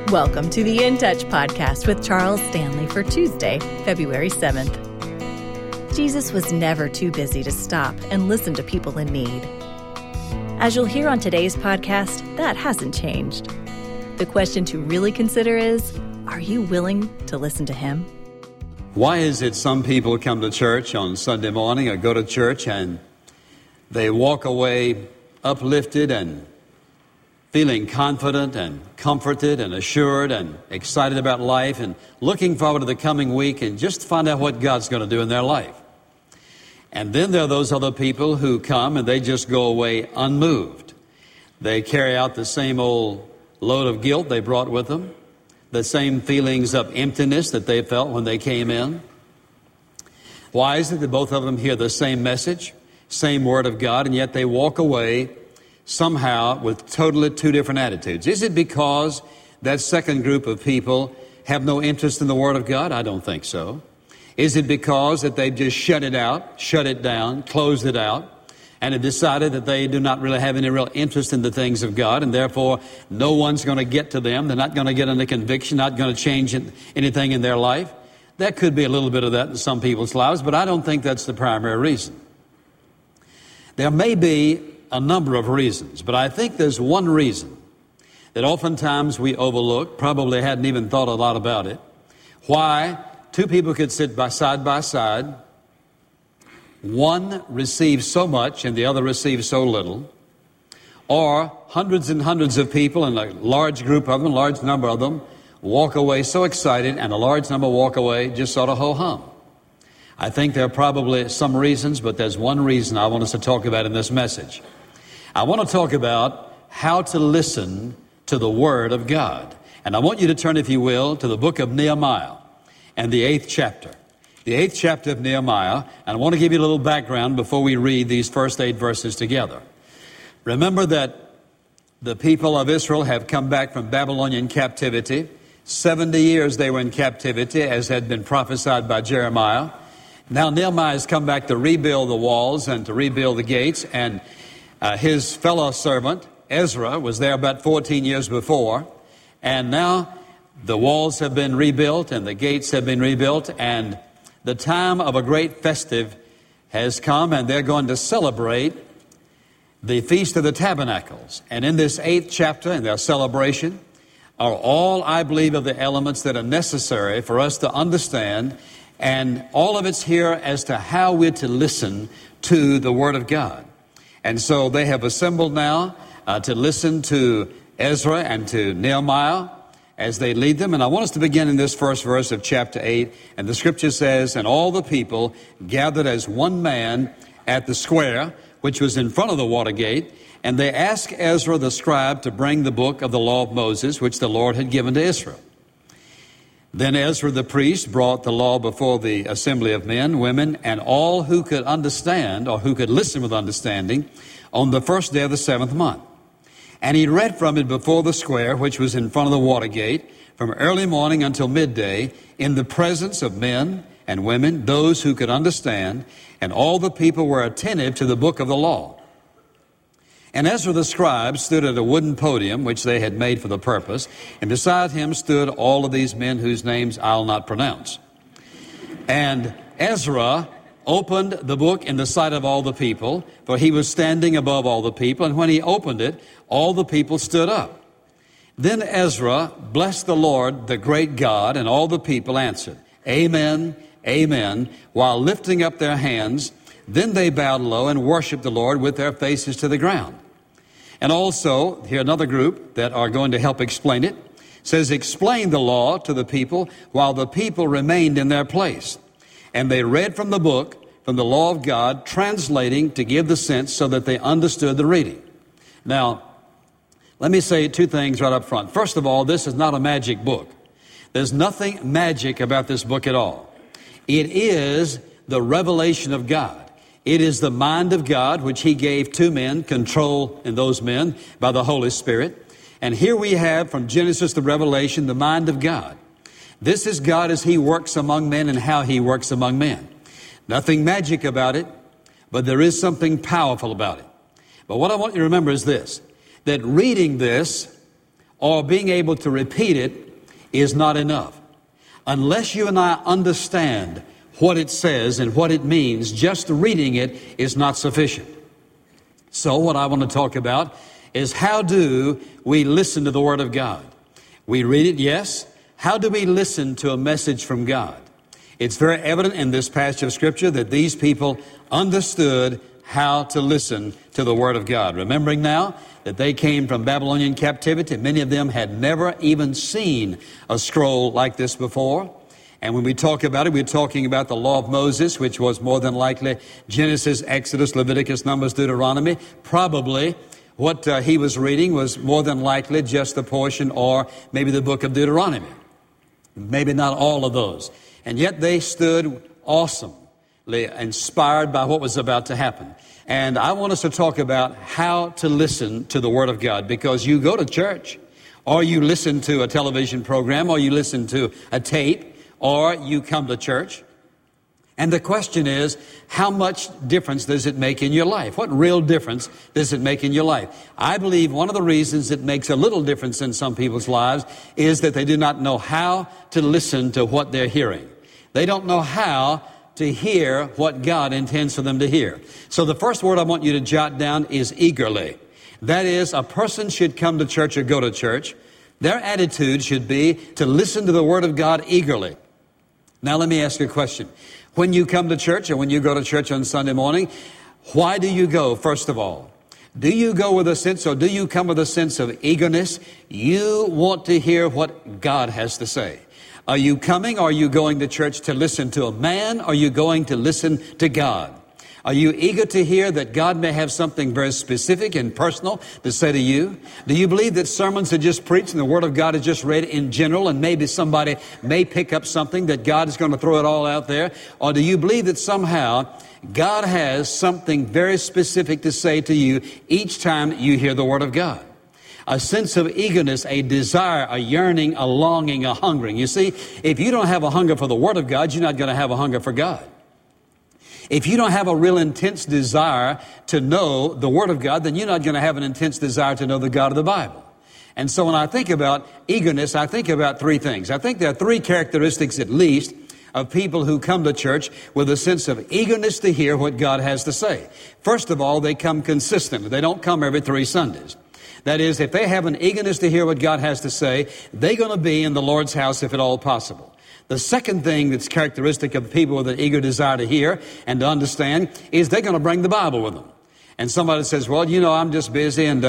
Welcome to the In Touch podcast with Charles Stanley for Tuesday, February 7th. Jesus was never too busy to stop and listen to people in need. As you'll hear on today's podcast, that hasn't changed. The question to really consider is, are you willing to listen to Him? Why is it some people come to church on Sunday morning or go to church and they walk away uplifted and feeling confident and comforted and assured and excited about life and looking forward to the coming week and just find out what God's going to do in their life? And then there are those other people who come and they just go away unmoved. They carry out the same old load of guilt they brought with them, the same feelings of emptiness that they felt when they came in. Why is it that both of them hear the same message, same Word of God, and yet they walk away somehow with totally two different attitudes? Is it because that second group of people have no interest in the Word of God? I don't think so. Is it because that they've just shut it out, shut it down, closed it out, and have decided that they do not really have any real interest in the things of God, and therefore no one's going to get to them? They're not going to get any conviction, not going to change anything in their life? There could be a little bit of that in some people's lives, but I don't think that's the primary reason. There may be a number of reasons, but I think there's one reason that oftentimes we overlook, probably hadn't even thought a lot about it, why two people could sit side by side. One receives so much and the other receives so little, or hundreds and hundreds of people and a large group of them, large number of them, walk away so excited and a large number walk away just sort of ho-hum. I think there are probably some reasons, but there's one reason I want us to talk about in this message. I want to talk about how to listen to the Word of God. And I want you to turn, if you will, to the book of Nehemiah and the 8th chapter. The 8th chapter of Nehemiah. And I want to give you a little background before we read these first 8 verses together. Remember that the people of Israel have come back from Babylonian captivity. 70 years they were in captivity, as had been prophesied by Jeremiah. Now Nehemiah has come back to rebuild the walls and to rebuild the gates, and his fellow servant, Ezra, was there about 14 years before. And now the walls have been rebuilt and the gates have been rebuilt, and the time of a great festive has come, and they're going to celebrate the Feast of the Tabernacles. And in this 8th chapter, in their celebration, are all, I believe, of the elements that are necessary for us to understand, and all of it's here as to how we're to listen to the Word of God. And so they have assembled now to listen to Ezra and to Nehemiah as they lead them. And I want us to begin in this first verse of chapter 8. And the scripture says, "And all the people gathered as one man at the square, which was in front of the water gate. And they asked Ezra the scribe to bring the book of the law of Moses, which the Lord had given to Israel. Then Ezra the priest brought the law before the assembly of men, women, and all who could understand, or who could listen with understanding, on the first day of the 7th month. And he read from it before the square, which was in front of the water gate, from early morning until midday, in the presence of men and women, those who could understand, and all the people were attentive to the book of the law. And Ezra the scribe stood at a wooden podium, which they had made for the purpose, and beside him stood all of these men whose names I'll not pronounce. And Ezra opened the book in the sight of all the people, for he was standing above all the people, and when he opened it, all the people stood up. Then Ezra blessed the Lord, the great God, and all the people answered, Amen, Amen, while lifting up their hands. Then they bowed low and worshiped the Lord with their faces to the ground. And also, here another group that are going to help explain it, says, explain the law to the people while the people remained in their place. And they read from the book, from the law of God, translating to give the sense so that they understood the reading. Now, let me say two things right up front. First of all, this is not a magic book. There's nothing magic about this book at all. It is the revelation of God. It is the mind of God, which He gave to men, control in those men by the Holy Spirit. And here we have from Genesis to Revelation, the mind of God. This is God as He works among men and how He works among men. Nothing magic about it, but there is something powerful about it. But what I want you to remember is this, that reading this or being able to repeat it is not enough. Unless you and I understand what it says and what it means, just reading it is not sufficient. So what I want to talk about is, how do we listen to the Word of God? We read it, yes. How do we listen to a message from God? It's very evident in this passage of Scripture that these people understood how to listen to the Word of God. Remembering now that they came from Babylonian captivity, many of them had never even seen a scroll like this before. And when we talk about it, we're talking about the law of Moses, which was more than likely Genesis, Exodus, Leviticus, Numbers, Deuteronomy. Probably what he was reading was more than likely just the portion, or maybe the book of Deuteronomy. Maybe not all of those. And yet they stood awesomely inspired by what was about to happen. And I want us to talk about how to listen to the Word of God, because you go to church, or you listen to a television program, or you listen to a tape, or you come to church. And the question is, how much difference does it make in your life? What real difference does it make in your life? I believe one of the reasons it makes a little difference in some people's lives is that they do not know how to listen to what they're hearing. They don't know how to hear what God intends for them to hear. So the first word I want you to jot down is eagerly. That is, a person should come to church or go to church. Their attitude should be to listen to the Word of God eagerly. Now let me ask you a question. When you come to church, or when you go to church on Sunday morning, why do you go, first of all? Do you go with a sense, or do you come with a sense of eagerness? You want to hear what God has to say. Are you coming, or are you going to church to listen to a man, or are you going to listen to God? Are you eager to hear that God may have something very specific and personal to say to you? Do you believe that sermons are just preached and the Word of God is just read in general, and maybe somebody may pick up something that God is going to throw it all out there? Or do you believe that somehow God has something very specific to say to you each time you hear the Word of God? A sense of eagerness, a desire, a yearning, a longing, a hungering. You see, if you don't have a hunger for the Word of God, you're not going to have a hunger for God. If you don't have a real intense desire to know the Word of God, then you're not going to have an intense desire to know the God of the Bible. And so when I think about eagerness, I think about three things. I think there are three characteristics at least of people who come to church with a sense of eagerness to hear what God has to say. First of all, they come consistently. They don't come every 3 Sundays. That is, if they have an eagerness to hear what God has to say, they're going to be in the Lord's house if at all possible. The second thing that's characteristic of people with an eager desire to hear and to understand is they're going to bring the Bible with them. And somebody says, well, you know, I'm just busy and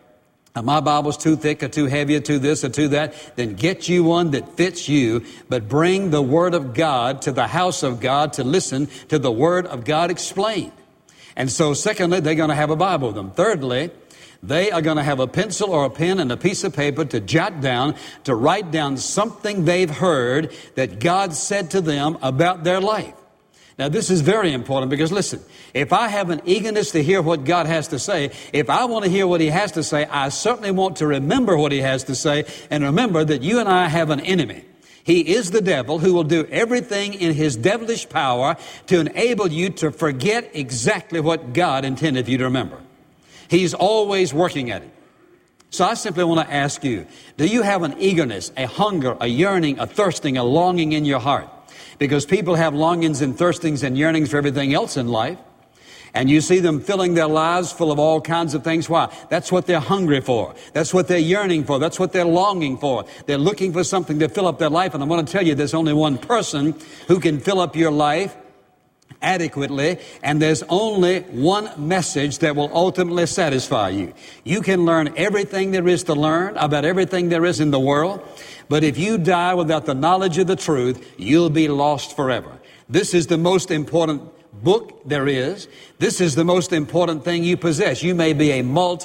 my Bible's too thick or too heavy or too this or too that. Then get you one that fits you, but bring the Word of God to the house of God to listen to the Word of God explained. And so secondly, they're going to have a Bible with them. Thirdly, they are going to have a pencil or a pen and a piece of paper to jot down, to write down something they've heard that God said to them about their life. Now, this is very important because, listen, if I have an eagerness to hear what God has to say, if I want to hear what He has to say, I certainly want to remember what He has to say, and remember that you and I have an enemy. He is the devil, who will do everything in his devilish power to enable you to forget exactly what God intended for you to remember. He's always working at it. So I simply want to ask you, do you have an eagerness, a hunger, a yearning, a thirsting, a longing in your heart? Because people have longings and thirstings and yearnings for everything else in life. And you see them filling their lives full of all kinds of things. Why? That's what they're hungry for. That's what they're yearning for. That's what they're longing for. They're looking for something to fill up their life. And I want to tell you, there's only one person who can fill up your life adequately, and there's only one message that will ultimately satisfy you. You can learn everything there is to learn about everything there is in the world, but if you die without the knowledge of the truth, you'll be lost forever. This is the most important book there is. This is the most important thing you possess. You may be a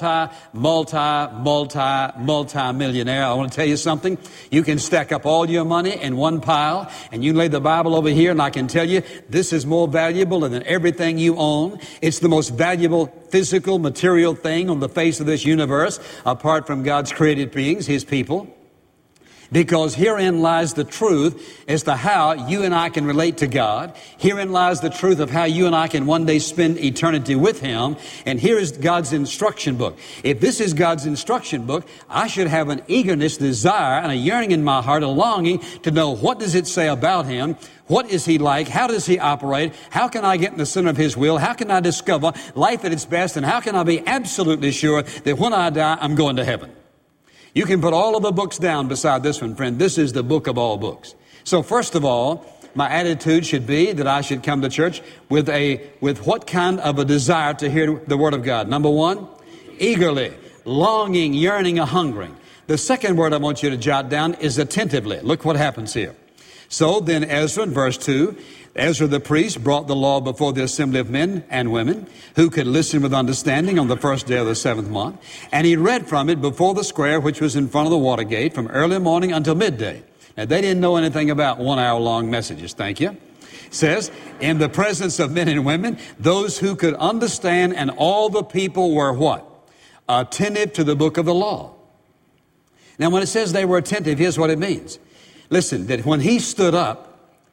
multi-millionaire. I want to tell you something. You can stack up all your money in one pile, and you lay the Bible over here, and I can tell you this is more valuable than everything you own. It's the most valuable physical, material thing on the face of this universe, apart from God's created beings, His people. Because herein lies the truth as to how you and I can relate to God. Herein lies the truth of how you and I can one day spend eternity with Him. And here is God's instruction book. If this is God's instruction book, I should have an eagerness, desire, and a yearning in my heart, a longing to know what does it say about Him. What is He like? How does He operate? How can I get in the center of His will? How can I discover life at its best? And how can I be absolutely sure that when I die, I'm going to heaven? You can put all of the books down beside this one, friend. This is the book of all books. So first of all, my attitude should be that I should come to church with what kind of a desire to hear the Word of God? Number one, eagerly, longing, yearning, or hungering. The second word I want you to jot down is attentively. Look what happens here. So then Ezra, in verse 2, Ezra the priest brought the law before the assembly of men and women who could listen with understanding on the first day of the 7th month. And he read from it before the square which was in front of the water gate from early morning until midday. Now, they didn't know anything about 1 hour long messages. Thank you. It says, in the presence of men and women, those who could understand, and all the people were what? Attentive to the book of the law. Now, when it says they were attentive, here's what it means. Listen, that when he stood up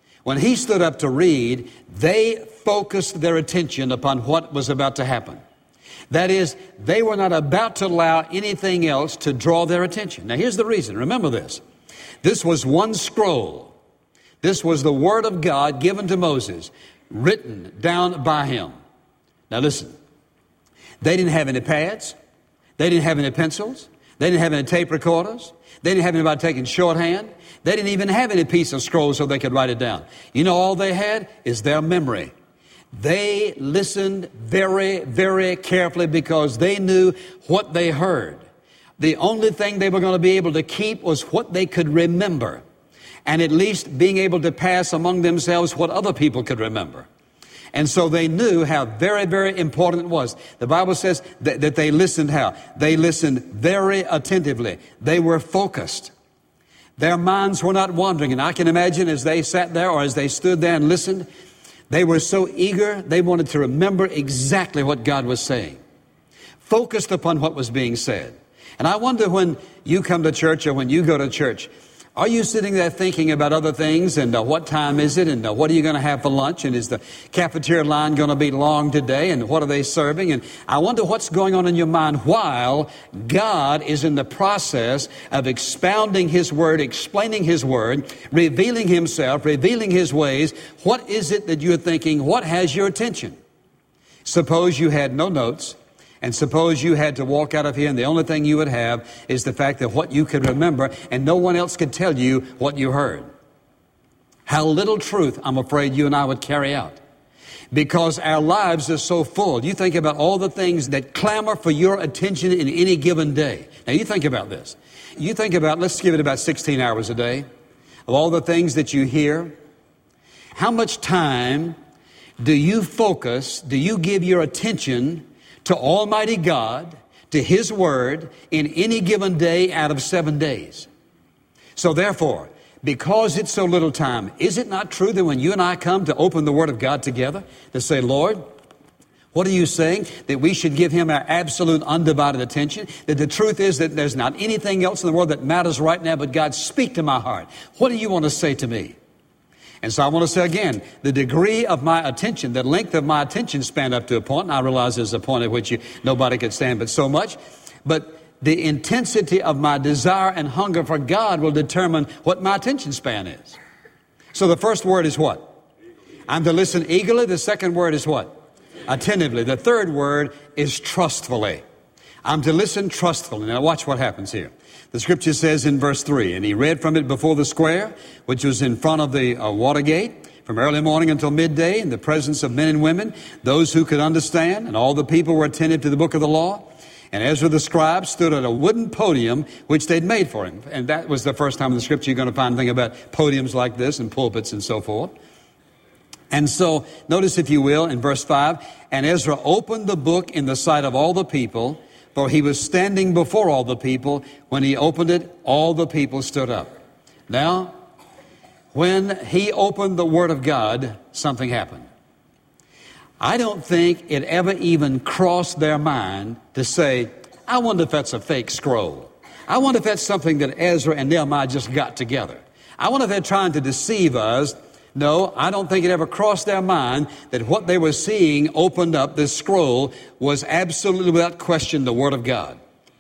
to read, they focused their attention upon what was about to happen. That is, they were not about to allow anything else to draw their attention. Now, here's the reason. Remember this. This was one scroll. This was the Word of God given to Moses, written down by him. Now, listen. They didn't have any pads. They didn't have any pencils. They didn't have any tape recorders. They didn't have anybody taking shorthand. They didn't even have any piece of scroll so they could write it down. You know, all they had is their memory. They listened very, very carefully because they knew what they heard. The only thing they were going to be able to keep was what they could remember, and at least being able to pass among themselves what other people could remember. And so they knew how very, very important it was. The Bible says that they listened how? They listened very attentively. They were focused. Their minds were not wandering. And I can imagine as they sat there or as they stood there and listened, they were so eager, they wanted to remember exactly what God was saying. Focused upon what was being said. And I wonder when you come to church or when you go to church, are you sitting there thinking about other things and what time is it and what are you going to have for lunch and is the cafeteria line going to be long today and what are they serving? And I wonder what's going on in your mind while God is in the process of expounding His Word, explaining His Word, revealing Himself, revealing His ways. What is it that you're thinking? What has your attention? Suppose you had no notes. And suppose you had to walk out of here and the only thing you would have is the fact that what you could remember and no one else could tell you what you heard. How little truth, I'm afraid, you and I would carry out. Because our lives are so full. You think about all the things that clamor for your attention in any given day. Now you think about this. You think about, let's give it about 16 hours a day, of all the things that you hear. How much time do you focus, do you give your attention to Almighty God, to His Word, in any given day out of 7 days? So therefore, because it's so little time, is it not true that when you and I come to open the Word of God together, to say, Lord, what are you saying? That we should give Him our absolute undivided attention? That the truth is that there's not anything else in the world that matters right now, but God, speak to my heart. What do you want to say to me? And so I want to say again, the degree of my attention, the length of my attention span up to a point, and I realize there's a point at which nobody could stand but so much, but the intensity of my desire and hunger for God will determine what my attention span is. So the first word is what? I'm to listen eagerly. The second word is what? Attentively. The third word is trustfully. I'm to listen trustfully. Now watch what happens here. The scripture says in verse 3, and he read from it before the square, which was in front of the water gate, from early morning until midday, in the presence of men and women, those who could understand, and all the people were attentive to the book of the law. And Ezra the scribe stood at a wooden podium which they'd made for him. And that was the first time in the scripture you're going to find anything about podiums like this and pulpits and so forth. And so, notice if you will, in verse 5, and Ezra opened the book in the sight of all the people, for he was standing before all the people. When he opened it, all the people stood up. Now, when he opened the Word of God, something happened. I don't think it ever even crossed their mind to say, I wonder if that's a fake scroll. I wonder if that's something that Ezra and Nehemiah just got together. I wonder if they're trying to deceive us. No, I don't think it ever crossed their mind that what they were seeing opened up, this scroll, was absolutely without question the Word of God.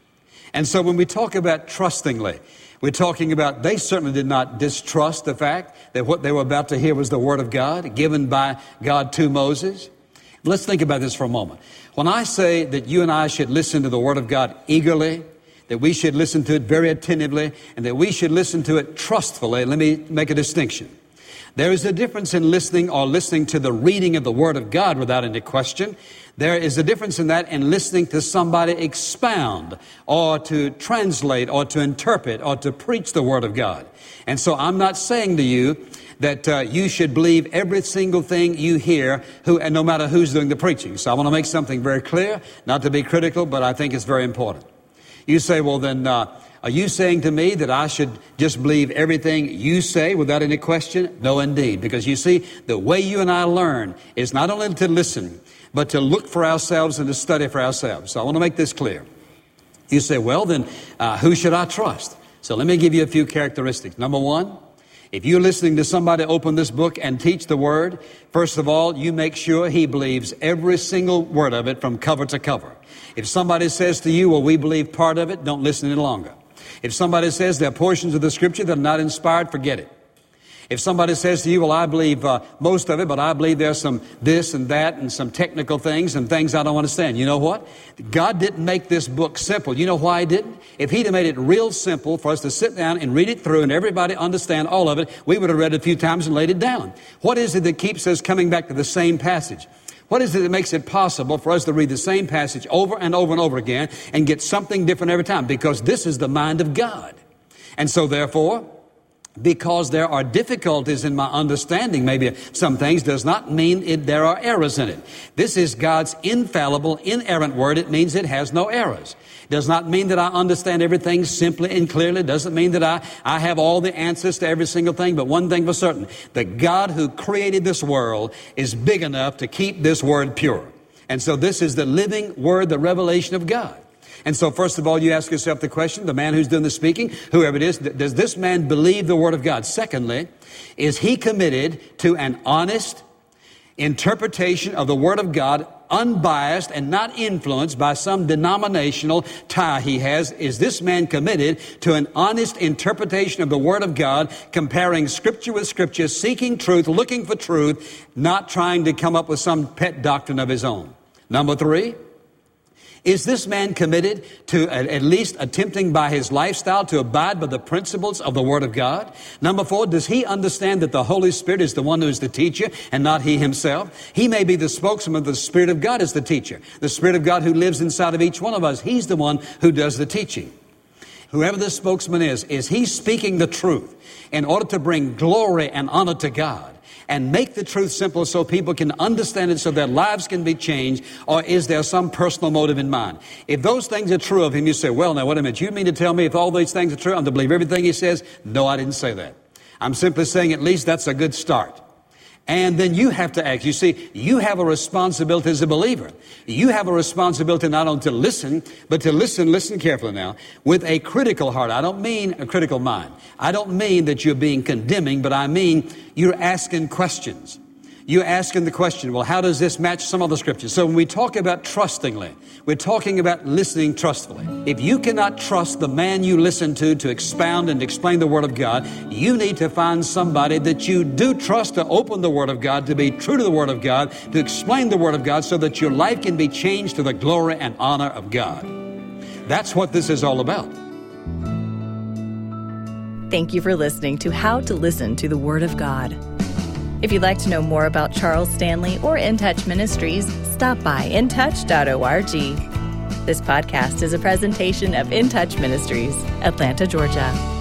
And so when we talk about trustingly, we're talking about they certainly did not distrust the fact that what they were about to hear was the Word of God given by God to Moses. Let's think about this for a moment. When I say that you and I should listen to the Word of God eagerly, that we should listen to it very attentively, and that we should listen to it trustfully, let me make a distinction. There is a difference in listening to the reading of the Word of God without any question. There is a difference in that and listening to somebody expound or to translate or to interpret or to preach the Word of God. And so I'm not saying to you that you should believe every single thing you hear, and no matter who's doing the preaching. So I want to make something very clear, not to be critical, but I think it's very important. You say, well then, are you saying to me that I should just believe everything you say without any question? No, indeed. Because you see, the way you and I learn is not only to listen, but to look for ourselves and to study for ourselves. So I want to make this clear. You say, well then, who should I trust? So let me give you a few characteristics. Number one, if you're listening to somebody open this book and teach the Word, first of all, you make sure he believes every single word of it from cover to cover. If somebody says to you, well, we believe part of it, don't listen any longer. If somebody says there are portions of the Scripture that are not inspired, forget it. If somebody says to you, well, I believe most of it, but I believe there's some this and that and some technical things and things I don't understand. You know what? God didn't make this book simple. You know why He didn't? If He'd have made it real simple for us to sit down and read it through and everybody understand all of it, we would have read it a few times and laid it down. What is it that keeps us coming back to the same passage? What is it that makes it possible for us to read the same passage over and over and over again and get something different every time? Because this is the mind of God. And so therefore, because there are difficulties in my understanding, maybe some things, does not mean there are errors in it. This is God's infallible, inerrant Word. It means it has no errors. It does not mean that I understand everything simply and clearly. It doesn't mean that I have all the answers to every single thing. But one thing for certain, the God who created this world is big enough to keep this Word pure. And so this is the living Word, the revelation of God. And so first of all, you ask yourself the question, the man who's doing the speaking, whoever it is, does this man believe the Word of God? Secondly, is he committed to an honest interpretation of the Word of God, unbiased and not influenced by some denominational tie he has? Is this man committed to an honest interpretation of the Word of God, comparing Scripture with Scripture, seeking truth, looking for truth, not trying to come up with some pet doctrine of his own? Number three, is this man committed to at least attempting by his lifestyle to abide by the principles of the Word of God? Number four, does he understand that the Holy Spirit is the one who is the teacher and not he himself? He may be the spokesman, but the Spirit of God is the teacher. The Spirit of God who lives inside of each one of us, He's the one who does the teaching. Whoever the spokesman is he speaking the truth in order to bring glory and honor to God and make the truth simple so people can understand it so their lives can be changed? Or is there some personal motive in mind? If those things are true of him, you say, well, now, wait a minute. You mean to tell me if all these things are true, I'm to believe everything he says? No, I didn't say that. I'm simply saying at least that's a good start. And then you have to act. You see, you have a responsibility as a believer. You have a responsibility not only to listen, but to listen carefully now, with a critical heart. I don't mean a critical mind. I don't mean that you're being condemning, but I mean you're asking questions. You're asking the question, well, how does this match some other scriptures? So when we talk about trustingly, we're talking about listening trustfully. If you cannot trust the man you listen to expound and explain the Word of God, you need to find somebody that you do trust to open the Word of God, to be true to the Word of God, to explain the Word of God so that your life can be changed to the glory and honor of God. That's what this is all about. Thank you for listening to How to Listen to the Word of God. If you'd like to know more about Charles Stanley or In Touch Ministries, stop by intouch.org. This podcast is a presentation of In Touch Ministries, Atlanta, Georgia.